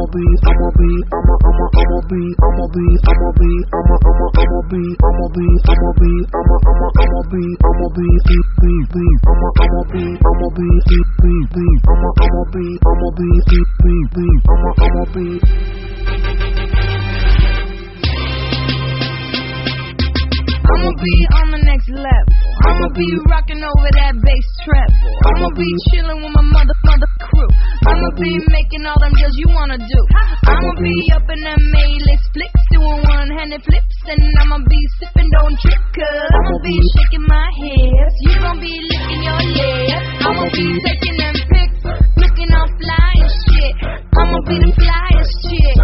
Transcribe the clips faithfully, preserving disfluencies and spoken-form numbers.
be, I'ma be, I'ma, I'ma, I'ma be, I'ma be, I'ma be, I'ma, I'ma, I'ma be, I'ma be, I'ma be, I'ma, I'ma, I'ma be, I'ma be, be, be, be, I'ma, I'ma be, I'ma be, be, be, be, I'ma, I'ma be, I'ma be, be, be, be, I'ma, I'ma be. I'ma be on the next level. I'ma be rocking over that bass treble. I'ma be chilling with my mother, mother crew. I'ma be making all them deals you wanna do. I'ma be up in them A-list flicks, doing one-handed flips, and I'ma be sipping, don't trip, cause I'ma be shaking my hips. You gon' be licking your lips. I'ma be taking them pics, looking all fly and shit. I'ma be the flyest chick.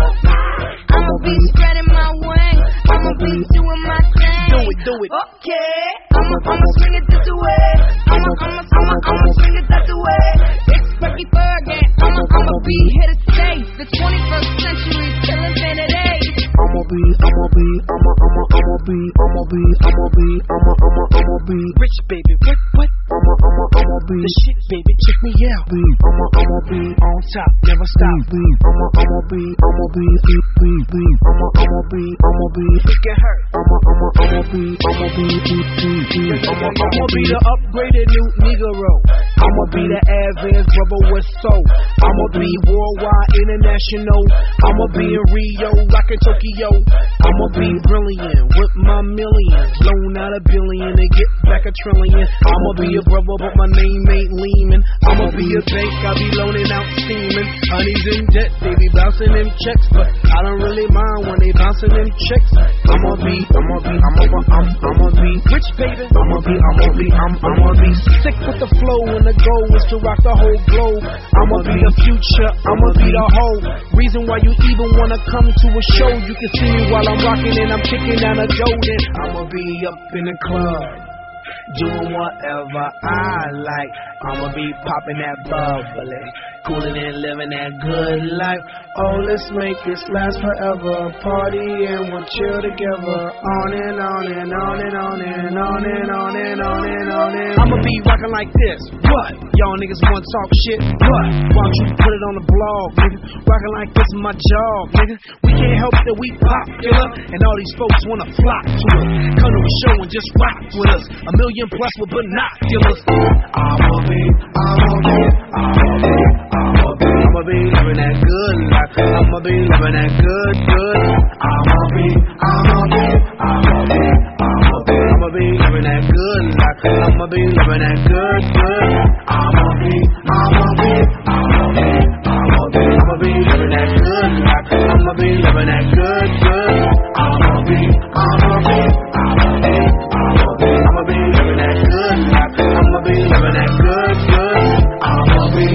I'ma be spreading my wings. I'ma be doing my thing. Do it, do it. Okay. I'ma, I'ma swing it this way. I'ma, I'ma, I'ma, I'ma swing it that way. It's Ricky Fergie. I'ma, I'ma be here to stay. The twenty-first century till infinite age. I'ma be, I'ma be, I'ma, I'ma, I'ma be, I'ma be, I'ma be, I'ma, I'ma, I'ma be rich, baby. What, what? I'ma, I'ma, I'ma be the shit, baby. Check me out. Be, I'ma, I'ma be on top, never stop. Be, I'ma, I'ma be, I'ma be, be, be, be, I'ma, I'ma be, I'ma be, look at her. I'ma, I'ma, I'ma be, I'ma be, be, be, be, I'ma, I'ma be the upgraded new Negro. I'ma be the advanced brother with soul. I'ma be worldwide, international. I'ma be in Rio, rockin' Tokyo. I'ma be brilliant with my millions. Loan out a billion and get back a trillion. I'ma be a brother, but my name ain't Lehman. I'ma be a bank, I be loaning out steaming. Honey's in debt, they be bouncing them checks, but I don't really mind when they bouncing them checks. I'ma be, I'ma be, I'ma be, I'm, I'ma be rich, baby. I'ma be, I'ma be, I'm, I'ma be sick with the flow, and the goal is to rock the whole globe. I'ma be the future, I'ma be the whole reason why you even wanna come to a show. You can see me while I'm rocking and I'm kicking down a golden. I'ma be up in the club, doing whatever I like. I'ma be popping that bubbly, cooling and living that good life. Oh, let's make this last forever. Party and we'll chill together. On and on and on and on and on and on and on and on and I'ma be rocking like this. What? Y'all niggas wanna talk shit? What? Why don't you put it on the blog, nigga? Rocking like this is my job, nigga. We can't help that we popular, and all these folks wanna flock to us. Come to a show and just rock with us. A million plus with binoculars. I'ma be, I'ma be, I'ma be, I'ma be, I'ma be living that good life. I'ma be living that good, good. I'ma be, I'ma be, I'ma be, I'ma be, I'ma be living that good life. I'ma be living that good, good. I'ma be, I'ma be, I'ma be, I'ma be, I'ma be living that good life. I'ma be living that good, good. I'ma be, I'ma be, I'ma be, I'ma be, I'ma be living that good life. I'ma be living that good, good. I'ma be.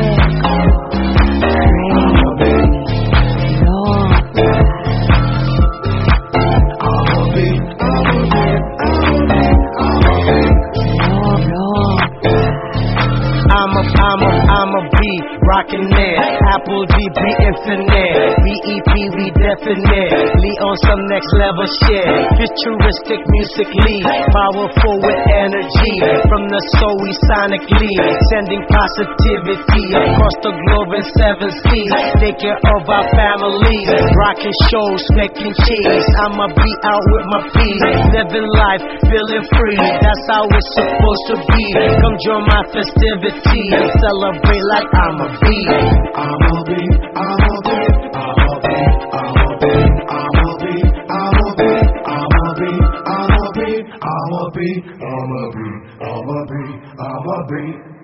I'm a, I'm a, I'm a be rockin' there. Apple D B infinite. B E P we definitely on some next level shit. Futuristic musically, powerful with energy. From the soul we sonically sending positivity across the globe in seven seas. Take care of our families, rocking shows, making cheese. I'ma be out with my peace, living life, feeling free. That's how it's supposed to be. Come join my festivity and celebrate like I'm a bee. I'ma be, I'ma be, I'ma be, I'ma be, I'ma be, I'ma be, I'ma be, I'ma be, I'ma be, I'ma be, I'ma be, I'ma be.